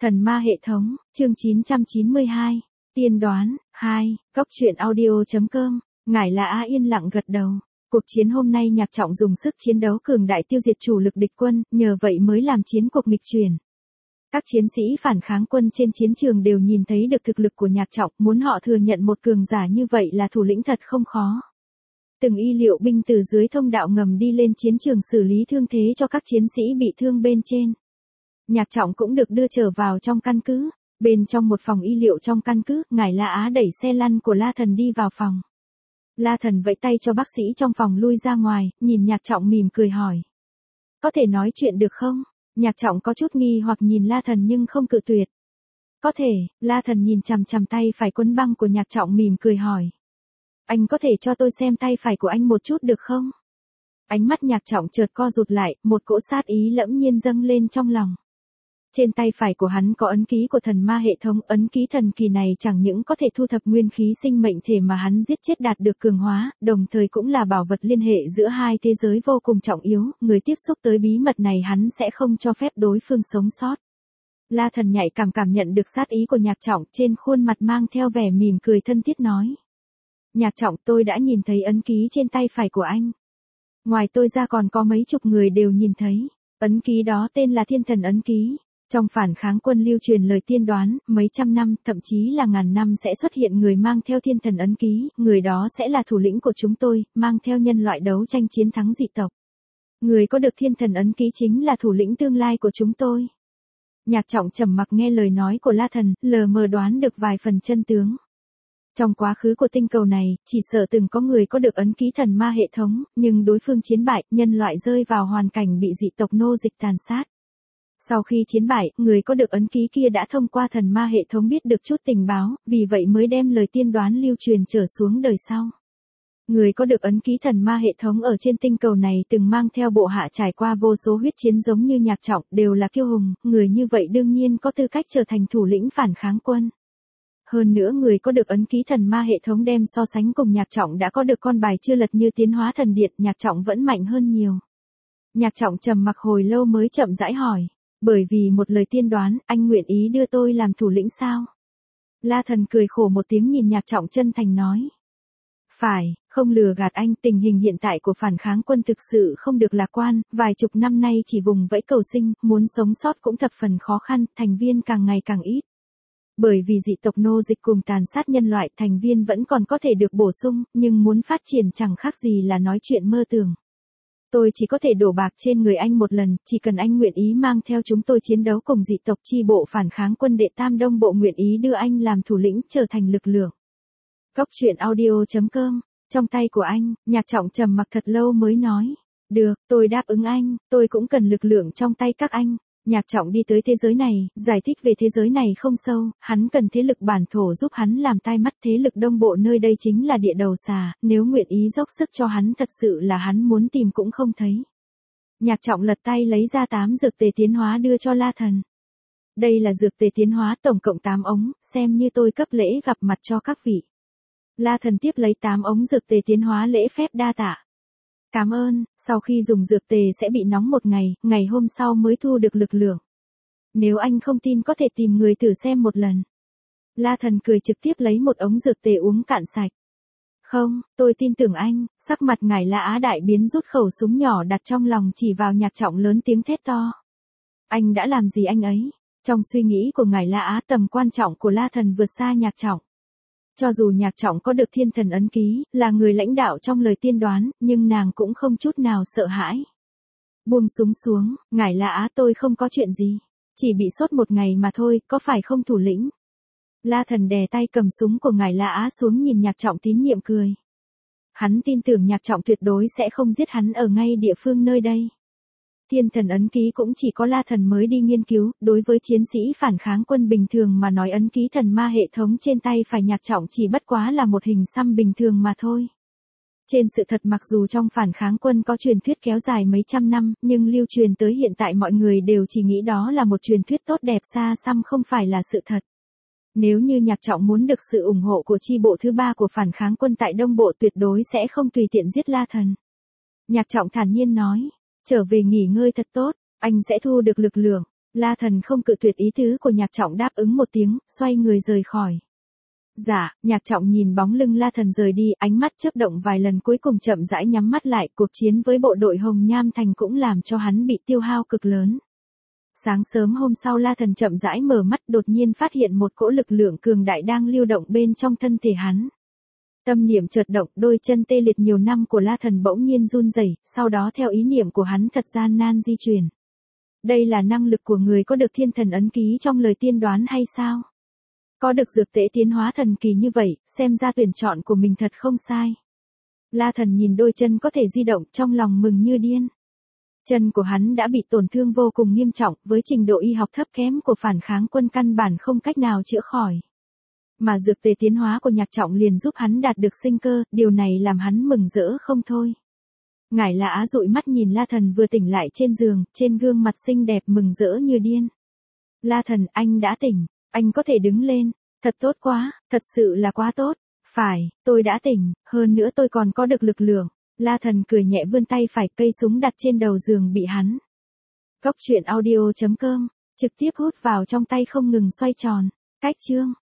Thần ma hệ thống, chương 992, tiên đoán, 2, góc truyện audio.com, ngải là Á yên lặng gật đầu. Cuộc chiến hôm nay Nhạc Trọng dùng sức chiến đấu cường đại tiêu diệt chủ lực địch quân, nhờ vậy mới làm chiến cuộc nghịch chuyển. Các chiến sĩ phản kháng quân trên chiến trường đều nhìn thấy được thực lực của Nhạc Trọng, muốn họ thừa nhận một cường giả như vậy là thủ lĩnh thật không khó. Từng y liệu binh từ dưới thông đạo ngầm đi lên chiến trường xử lý thương thế cho các chiến sĩ bị thương bên trên. Nhạc Trọng cũng được đưa trở vào trong căn cứ. Bên trong một phòng y liệu trong căn cứ, ngải La Á đẩy xe lăn của La Thần đi vào phòng. La Thần vẫy tay cho bác sĩ trong phòng lui ra ngoài, nhìn Nhạc Trọng mỉm cười hỏi. Có thể nói chuyện được không? Nhạc Trọng có chút nghi hoặc nhìn La Thần nhưng không cự tuyệt. Có thể, La Thần nhìn chằm chằm tay phải quấn băng của Nhạc Trọng mỉm cười hỏi. Anh có thể cho tôi xem tay phải của anh một chút được không? Ánh mắt Nhạc Trọng chợt co rụt lại, một cỗ sát ý lẫm nhiên dâng lên trong lòng. Trên tay phải của hắn có ấn ký của thần ma hệ thống, ấn ký thần kỳ này chẳng những có thể thu thập nguyên khí sinh mệnh thể mà hắn giết chết đạt được cường hóa, đồng thời cũng là bảo vật liên hệ giữa hai thế giới vô cùng trọng yếu, người tiếp xúc tới bí mật này hắn sẽ không cho phép đối phương sống sót. La Thần nhạy cảm nhận được sát ý của Nhạc Trọng, trên khuôn mặt mang theo vẻ mỉm cười thân thiết nói. Nhạc Trọng, tôi đã nhìn thấy ấn ký trên tay phải của anh. Ngoài tôi ra còn có mấy chục người đều nhìn thấy, ấn ký đó tên là Thiên Thần ấn ký. Trong phản kháng quân lưu truyền lời tiên đoán, mấy trăm năm, thậm chí là ngàn năm sẽ xuất hiện người mang theo Thiên Thần ấn ký, người đó sẽ là thủ lĩnh của chúng tôi, mang theo nhân loại đấu tranh chiến thắng dị tộc. Người có được Thiên Thần ấn ký chính là thủ lĩnh tương lai của chúng tôi. Nhạc Trọng trầm mặc nghe lời nói của La Thần, lờ mờ đoán được vài phần chân tướng. Trong quá khứ của tinh cầu này, chỉ sợ từng có người có được ấn ký thần ma hệ thống, nhưng đối phương chiến bại, nhân loại rơi vào hoàn cảnh bị dị tộc nô dịch tàn sát. Sau khi chiến bại, người có được ấn ký kia đã thông qua thần ma hệ thống biết được chút tình báo, vì vậy mới đem lời tiên đoán lưu truyền trở xuống đời sau. Người có được ấn ký thần ma hệ thống ở trên tinh cầu này từng mang theo bộ hạ trải qua vô số huyết chiến giống như Nhạc Trọng, đều là kiêu hùng, người như vậy đương nhiên có tư cách trở thành thủ lĩnh phản kháng quân. Hơn nữa người có được ấn ký thần ma hệ thống đem so sánh cùng Nhạc Trọng đã có được con bài chưa lật như tiến hóa thần điện, Nhạc Trọng vẫn mạnh hơn nhiều. Nhạc Trọng trầm mặc hồi lâu mới chậm rãi hỏi. Bởi vì một lời tiên đoán, anh nguyện ý đưa tôi làm thủ lĩnh sao? La Thần cười khổ một tiếng nhìn Nhạc Trọng chân thành nói. Phải, không lừa gạt anh, tình hình hiện tại của phản kháng quân thực sự không được lạc quan, vài chục năm nay chỉ vùng vẫy cầu sinh, muốn sống sót cũng thập phần khó khăn, thành viên càng ngày càng ít. Bởi vì dị tộc nô dịch cùng tàn sát nhân loại, thành viên vẫn còn có thể được bổ sung, nhưng muốn phát triển chẳng khác gì là nói chuyện mơ tưởng. Tôi chỉ có thể đổ bạc trên người anh một lần, chỉ cần anh nguyện ý mang theo chúng tôi chiến đấu cùng dị tộc chi bộ phản kháng quân đệ Tam Đông Bộ nguyện ý đưa anh làm thủ lĩnh trở thành lực lượng. Góc truyện audio.com, trong tay của anh, Nhạc Trọng trầm mặc thật lâu mới nói. Được, tôi đáp ứng anh, tôi cũng cần lực lượng trong tay các anh. Nhạc Trọng đi tới thế giới này, giải thích về thế giới này không sâu, hắn cần thế lực bản thổ giúp hắn làm tai mắt, thế lực Đông Bộ nơi đây chính là địa đầu xà, nếu nguyện ý dốc sức cho hắn thật sự là hắn muốn tìm cũng không thấy. Nhạc Trọng lật tay lấy ra 8 dược tề tiến hóa đưa cho La Thần. Đây là dược tề tiến hóa tổng cộng 8 ống, xem như tôi cấp lễ gặp mặt cho các vị. La Thần tiếp lấy 8 ống dược tề tiến hóa lễ phép đa tạ. Cảm ơn, sau khi dùng dược tề sẽ bị nóng một ngày, ngày hôm sau mới thu được lực lượng. Nếu anh không tin có thể tìm người thử xem một lần. La Thần cười trực tiếp lấy một ống dược tề uống cạn sạch. Không, tôi tin tưởng anh, sắc mặt ngải La Á đại biến rút khẩu súng nhỏ đặt trong lòng chỉ vào Nhạc Trọng lớn tiếng thét to. Anh đã làm gì anh ấy? Trong suy nghĩ của ngải La Á tầm quan trọng của La Thần vượt xa Nhạc Trọng. Cho dù Nhạc Trọng có được Thiên Thần ấn ký, là người lãnh đạo trong lời tiên đoán, nhưng nàng cũng không chút nào sợ hãi. Buông súng xuống, ngải La Á tôi không có chuyện gì. Chỉ bị sốt một ngày mà thôi, có phải không thủ lĩnh? La Thần đè tay cầm súng của ngải La Á xuống nhìn Nhạc Trọng tín nhiệm cười. Hắn tin tưởng Nhạc Trọng tuyệt đối sẽ không giết hắn ở ngay địa phương nơi đây. Thiên Thần ấn ký cũng chỉ có La Thần mới đi nghiên cứu, đối với chiến sĩ phản kháng quân bình thường mà nói ấn ký thần ma hệ thống trên tay phải Nhạc Trọng chỉ bất quá là một hình xăm bình thường mà thôi. Trên sự thật mặc dù trong phản kháng quân có truyền thuyết kéo dài mấy trăm năm, nhưng lưu truyền tới hiện tại mọi người đều chỉ nghĩ đó là một truyền thuyết tốt đẹp xa xăm không phải là sự thật. Nếu như Nhạc Trọng muốn được sự ủng hộ của chi bộ thứ 3 của phản kháng quân tại Đông Bộ tuyệt đối sẽ không tùy tiện giết La Thần. Nhạc Trọng thản nhiên nói. Trở về nghỉ ngơi thật tốt, anh sẽ thu được lực lượng. La Thần không cự tuyệt ý tứ của Nhạc Trọng, đáp ứng một tiếng, xoay người rời khỏi. Dạ, Nhạc Trọng nhìn bóng lưng La Thần rời đi, ánh mắt chớp động vài lần cuối cùng chậm rãi nhắm mắt lại, cuộc chiến với bộ đội Hồng Nham Thành cũng làm cho hắn bị tiêu hao cực lớn. Sáng sớm hôm sau La Thần chậm rãi mở mắt, đột nhiên phát hiện một cỗ lực lượng cường đại đang lưu động bên trong thân thể hắn. Tâm niệm chợt động, đôi chân tê liệt nhiều năm của La Thần bỗng nhiên run rẩy, sau đó theo ý niệm của hắn thật gian nan di chuyển. Đây là năng lực của người có được thiên thần ấn ký trong lời tiên đoán hay sao? Có được dược tễ tiến hóa thần kỳ như vậy, xem ra tuyển chọn của mình thật không sai. La Thần nhìn đôi chân có thể di động, trong lòng mừng như điên. Chân của hắn đã bị tổn thương vô cùng nghiêm trọng, với trình độ y học thấp kém của phản kháng quân căn bản không cách nào chữa khỏi. Mà dược tề tiến hóa của Nhạc Trọng liền giúp hắn đạt được sinh cơ, điều này làm hắn mừng rỡ không thôi. Ngải Lã dụi mắt nhìn La Thần vừa tỉnh lại trên giường, trên gương mặt xinh đẹp mừng rỡ như điên. La Thần, anh đã tỉnh, anh có thể đứng lên, thật tốt quá, thật sự là quá tốt. Phải, tôi đã tỉnh, hơn nữa tôi còn có được lực lượng. La Thần cười nhẹ vươn tay phải, cây súng đặt trên đầu giường bị hắn. Góc truyện audio.com, trực tiếp hút vào trong tay không ngừng xoay tròn. Cách chương